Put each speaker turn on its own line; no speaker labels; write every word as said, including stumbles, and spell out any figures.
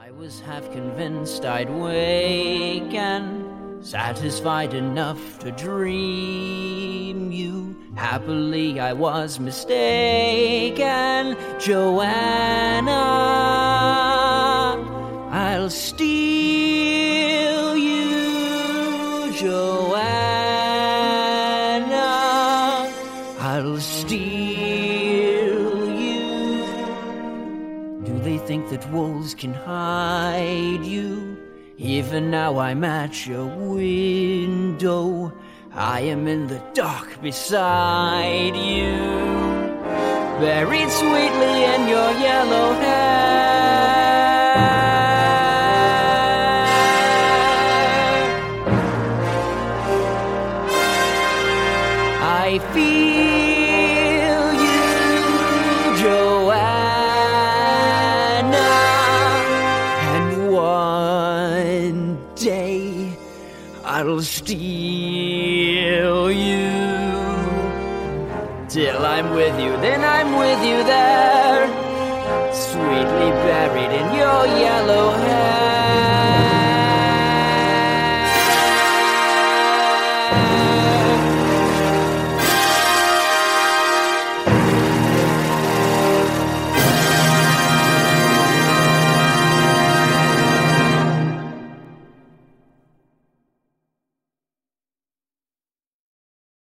I was half convinced I'd wake and satisfied enough to dream you. Happily I was mistaken, Joanna. I'll steal you, Joanna. I'll steal you. Do they think that wolves can hide you? Even now I'm at your window. I am in the dark beside you, buried sweetly in your yellow hair. I feel you, Joanna, and one day I'll steal you. Till I'm with you, then I'm with you there, sweetly buried in your yellow hair.